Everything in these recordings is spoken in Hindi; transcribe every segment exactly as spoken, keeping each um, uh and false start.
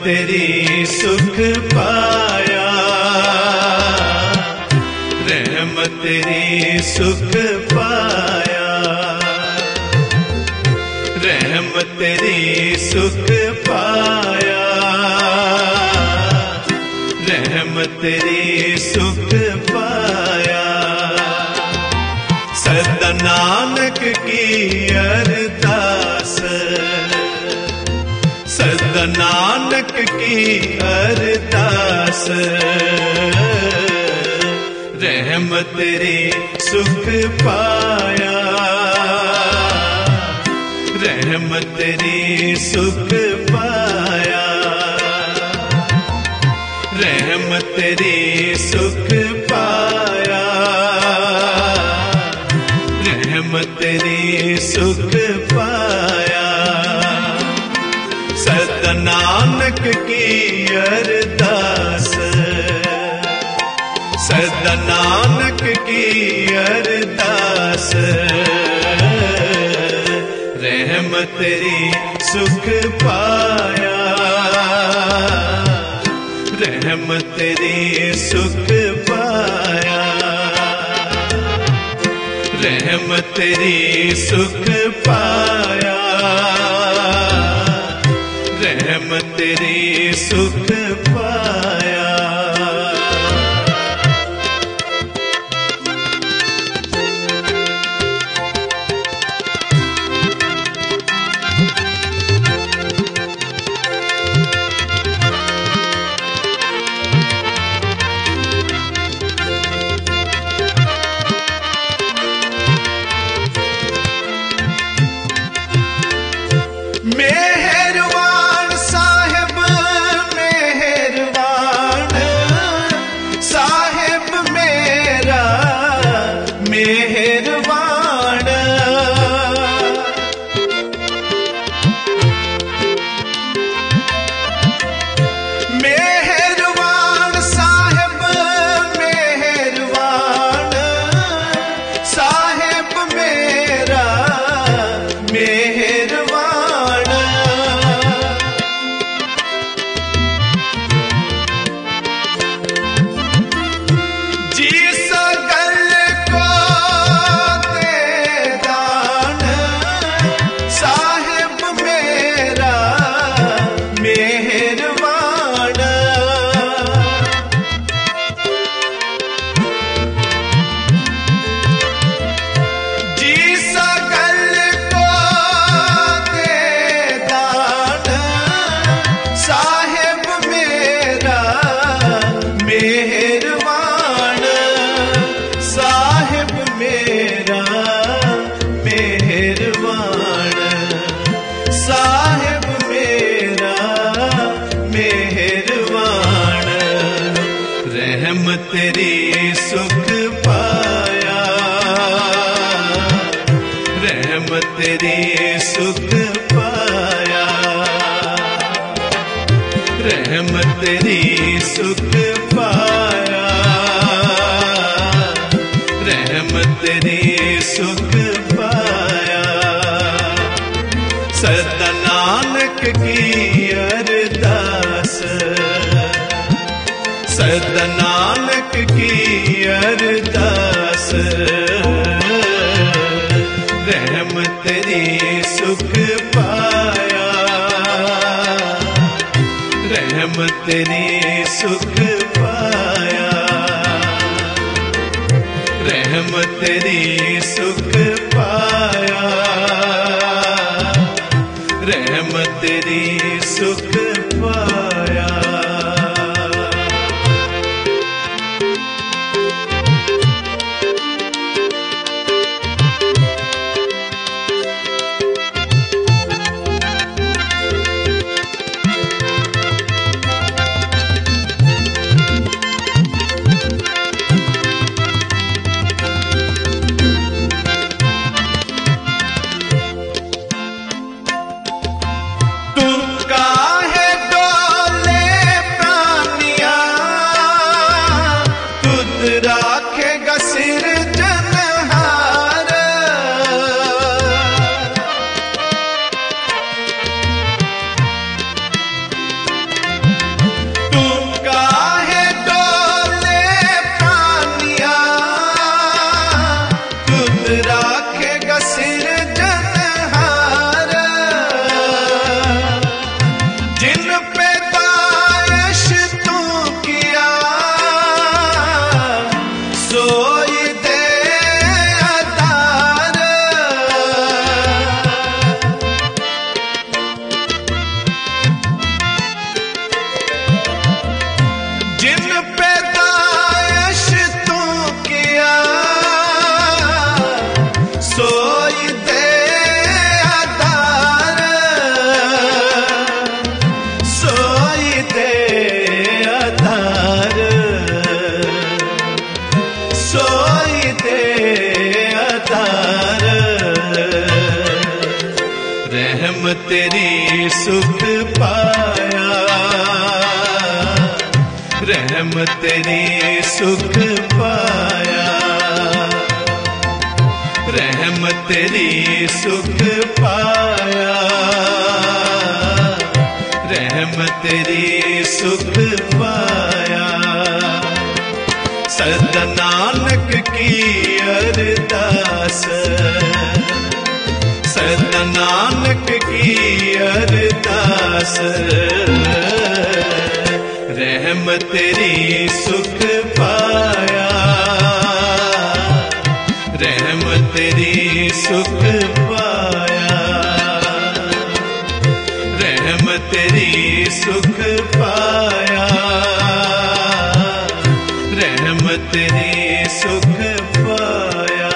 तेरी सुख पाया, रहमत तेरी सुख पाया, रहमत तेरी सुख पाया, रहमत तेरी सुख पाया। सदा नानक की अरदास, सदा नानक की अरदास, रहमत तेरी सुख पाया, रहमत तेरी सुख पाया, रहमत तेरी सुख पाया, रहमत तेरी सुख पाया। सदा नानक की अरदास, सदा नानक की अरदास, रहमत तेरी सुख पाया, रहमत तेरी सुख पाया, रहमत तेरी सुख पाया, रहमत तेरी सुख पाया। मेहरबान साहिब मेहरबान, साहिब मेरा मेहरबान, मेहरबान साहिब मेहरबान, साहिब मेरा मेहरबान। रहमत तेरी सुख पाया, रहमत तेरी सुख पाया, रहमत तेरी सुख पाया, रहमत तेरी सुख पाया। सदा नानक की अरदास, सदा नानक की अरदास, रहमत तेरी सुख पाया, रहमत तेरी सुख पाया, रहमत तेरी सुख पाया, रहमत तेरी सुख पाया। तू काहे दो तेरी सुख पाया, रहम तेरी सुख पाया, रहम तेरी सुख पाया, रहम तेरी सुख पाया। सदा नानक की अरदास, सदा नानक की अरदास, रहम तेरी सुख पाया, रहम तेरी सुख पाया, रहम तेरी सुख पाया, रहम तेरी सुख पाया।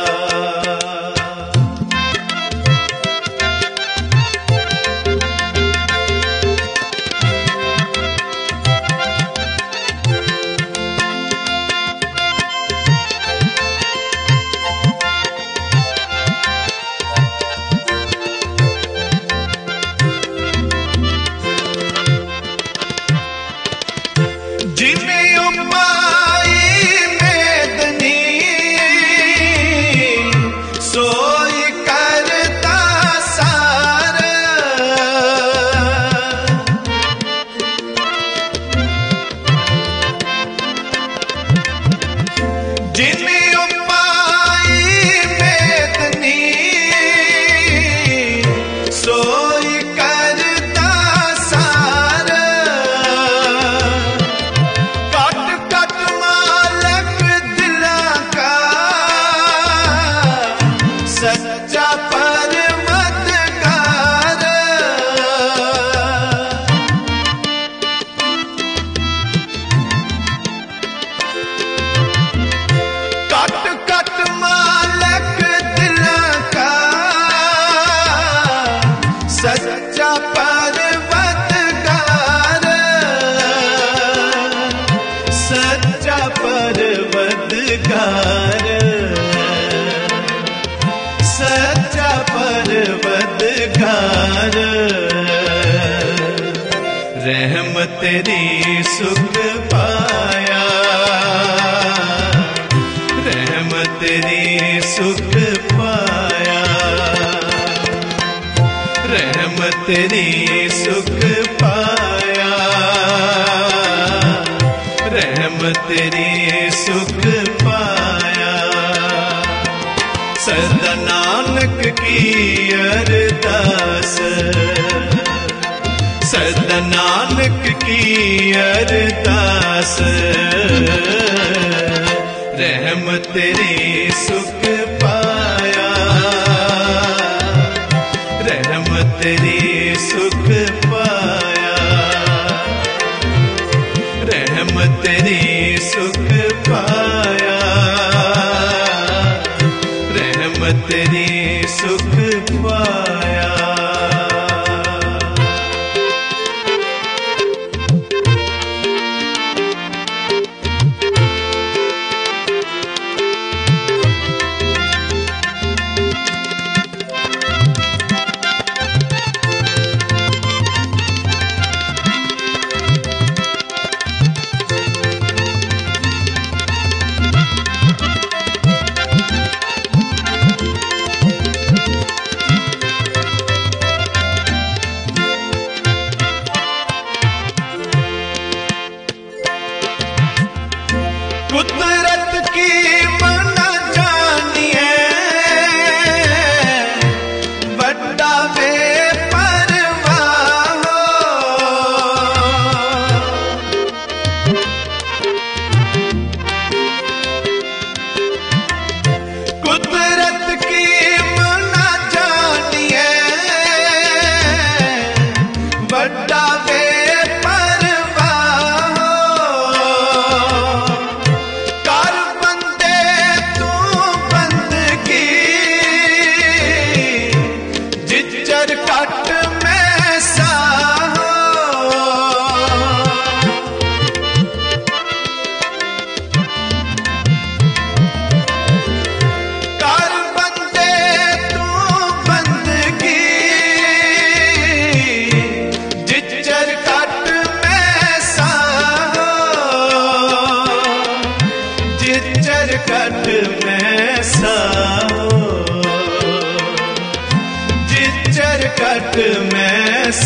जिमें उपाई मेदनी, सोई करता सार, जिमें उपाई मेदनी, सोई करता सार, सच्चा परमतगार, कट कट मालक दिल का, सच्चा परमतगार, सच्चा परमतगार, सच्चा परवदगार, रहम तेरी सुख पाया, रहम तेरी सुख पाया, रहम तेरी सुख पाया, रहम तेरी सुख पाया। सदा नानक की अरदास, सदा नानक की अरदास, रहम तेरी सुख पाया, रहम तेरी सुख पाया, रहम तेरी सुख पाया, रहम तेरी सुख पाया।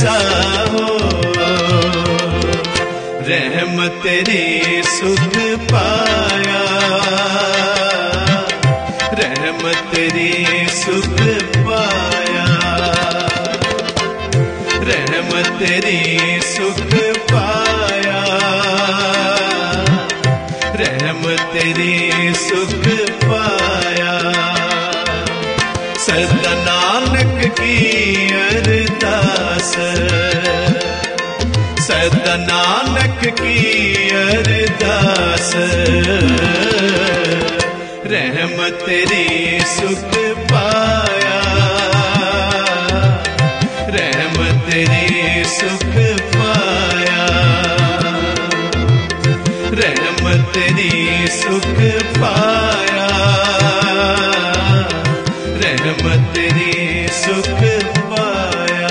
कैसा हो, रहमत तेरी सुख पाया, रहमत तेरी सुख पाया, रहमत तेरी सुख पाया, रहमत तेरी सुख पाया। सदा नानक की अरदास, सदा नानक की अरदास, रहमत तेरी सुख पाया, रहमत तेरी सुख पाया, रहमत तेरी सुख पाया, रहमत तेरी सुख पाया।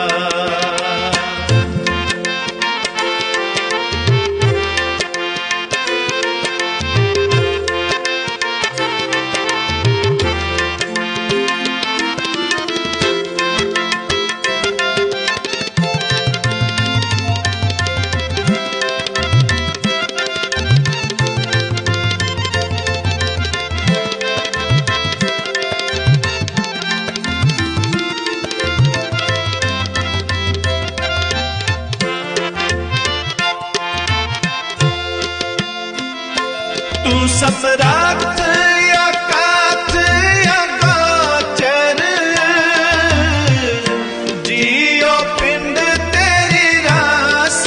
तू सम्राट या काथ या गोचर, जियो पिंड तेरी रास,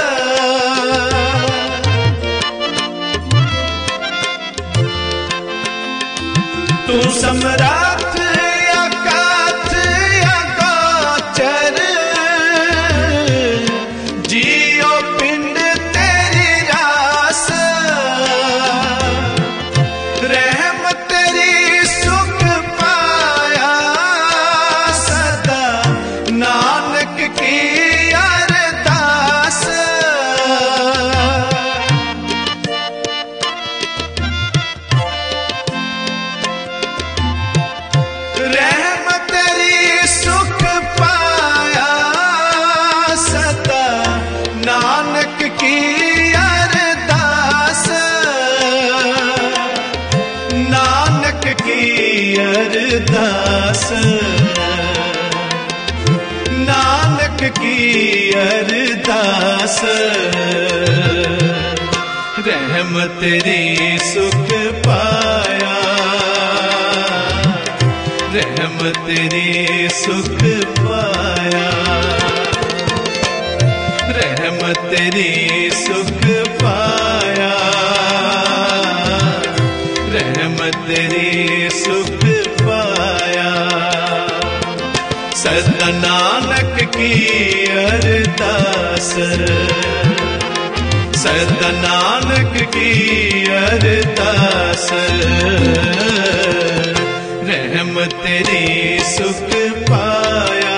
तू सम्राट या काथ या गोचर, जियो पिंड तेरी रास, रहमत तेरी सुख पाया, सदा नानक की अरदास, रहमत तेरी सुख पाया, सदा नानक की अरदास, नानक की अरदास, नानक की अरदास, रहमत तेरी सुख पाया, रहमत तेरी सुख पाया, रहमत तेरी सुख पाया, रहमत तेरी सुख पाया। सदा नानक की अरदास, सदा नानक की अरदास, रहमत तेरी सुख पाया,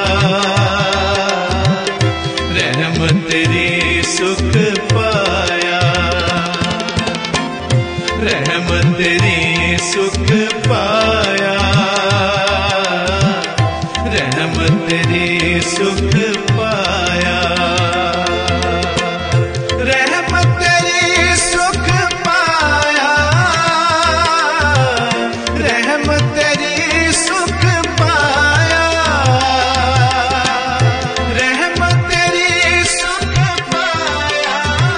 रहमत तेरी सुख पाया, रहमत तेरी सुख पाया, रहमत तेरी सुख पाया, रहमत तेरी सुख पाया, रहमत तेरी सुख पाया, रहमत तेरी सुख पाया,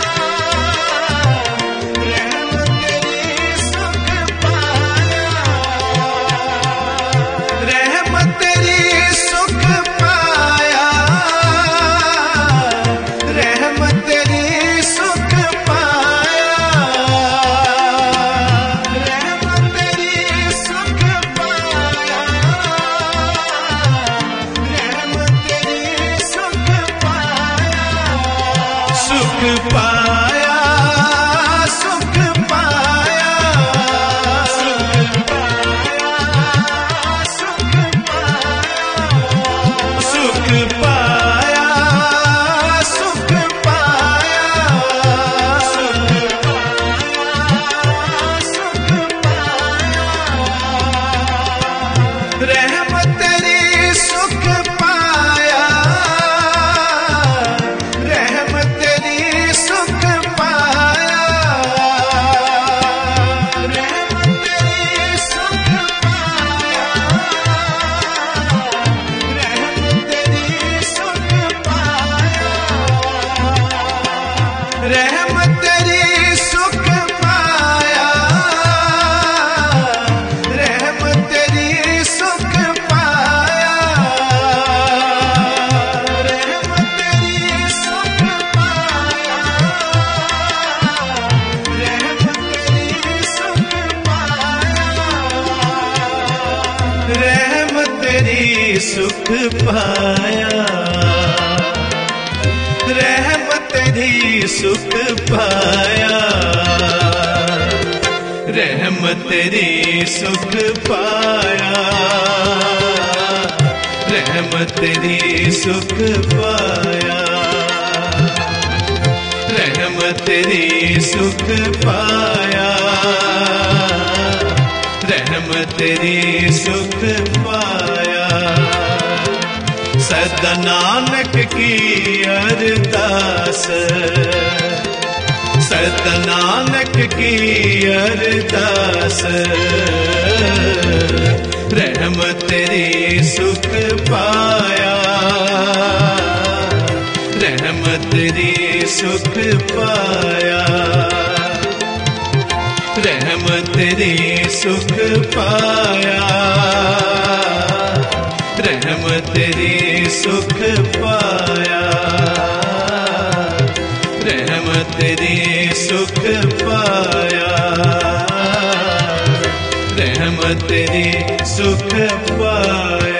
रहमत तेरी सुख पाया, रहमत तेरी सुख पाया, सुख पाया, रहमत तेरी सुख पाया, रहमत तेरी सुख पाया, रहमत तेरी सुख पाया, रहमत तेरी सुख पाया, रहमत तेरी सुख पाया। सदा नानक की अरदास, सदा नानक की अरदास, रहमत तेरी सुख पाया, रहमत तेरी सुख पाया, रहमत तेरी सुख पाया, रहमत तेरी सुख पाया, रहमत तेरी सुख पाया, रहमत तेरी सुख पाया।